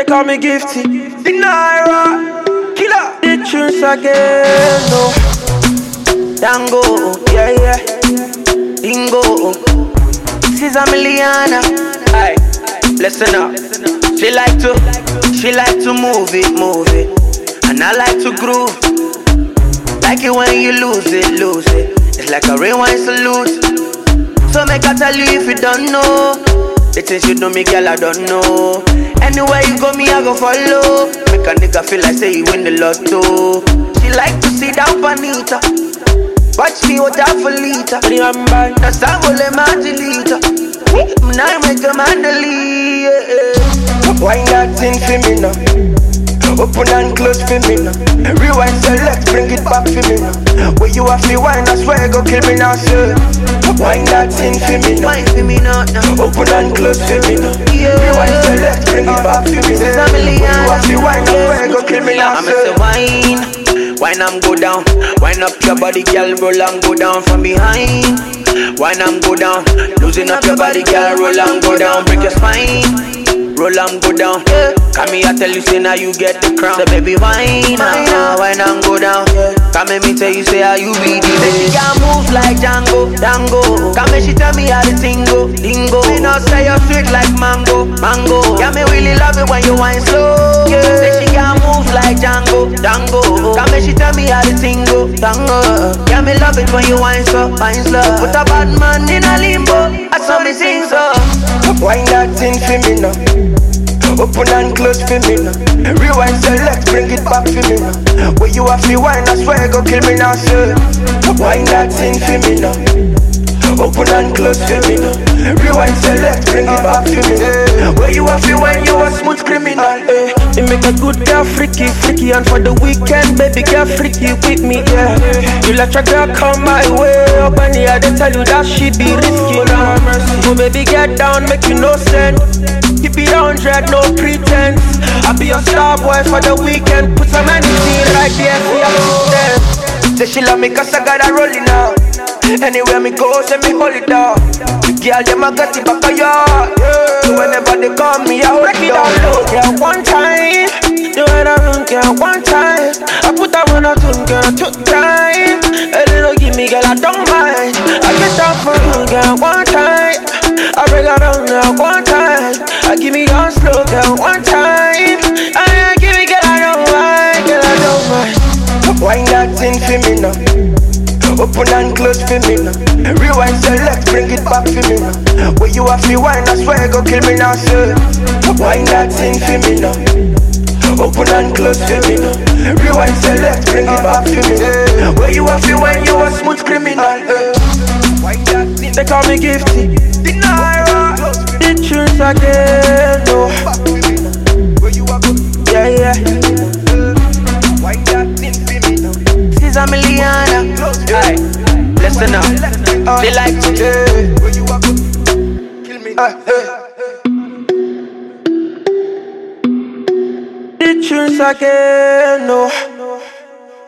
call me Gifty. The Naira Killer. The tunes again, no. Tango, yeah, yeah. Dingo. She's a Miliana. Aye, listen up. She like to move it. And I like to groove. Like it when you lose it. It's like a rewind salute. So make I tell you if you don't know. The things you do me, girl, I don't know. Anywhere you go, me, I go follow. Make a nigga feel like say you win the lotto. She like to sit down, Panita. Watch me with that for liter. Remember, that's how we'll imagine. Now make a man delete. Wind that thing for me now. Open and close for me now. Rewind, select, bring it back for me now. Where you have to wine, I swear, go kill me now, sir. Wind that thing for me now. Wine for me now. Open and close for me now. Rewind, select, bring it back for me now. Where you have to wine, I swear, go kill me now, sir. Wine and go down. Wine up your body, girl, roll and go down from behind. Wine and go down. Losing up your body, girl, roll and go down. Break your spine. Roll and go down. Come here, I tell you, say now you get the crown. So baby, wine and go down. Come here, me tell you, say how you be the best. She got moves like Django. Come here, she tell me how the thing go. Me not say you're sweet like mango. Yeah, me really love it when you wine slow. Say she got moves like Django. Come here, she tell me how the thing go. Yeah, me love it when you wine slow. Put a bad man in a limbo. I saw me sing so. Wind that thing for me now. Open and close for me now. Rewind, select, bring it back for me now. Where you have to wine, I swear, go kill me now, sir. Wind that thing for me now. Open and close for me now. Rewind, select, bring it back to me. Where you have to wine, you a smooth criminal. You make a good girl freaky. And for the weekend, baby girl freaky with me, yeah. You let your girl come my way. Up and yeah, they tell you that she be risky. So baby get down, make you no sense. Keep it 100, no pretense. I'll be your star boy for the weekend. Put some anything right there for your assistant. Say she love me cause I got her rolling out. Anywhere me go, say me hold it down. The girl, them I got it back of yard. So whenever they call me, I hold it down. Girl, one time. You and I run, girl, one time. I put that one out on girl, 2 times. A little give me, girl, I don't mind. I get down for you, girl, one time. I break her down, girl, one time. I give me down slow, girl, one time. I give me, girl, I don't mind, girl, I don't mind. Wind that thing for me now. Open and close for me now. Rewind, select, bring it back for me now. Where you have to wine, I swear, go kill me now, sir. Wind that thing for me now. Open and close for me now. Rewind, select, bring it back to me. Where you have to wine, you a smooth criminal. They call me Gifty. The Naira. The tunes again, no. Yeah. She's a Miliana. Aye, listen up. They like to kill me. The tunes again, no.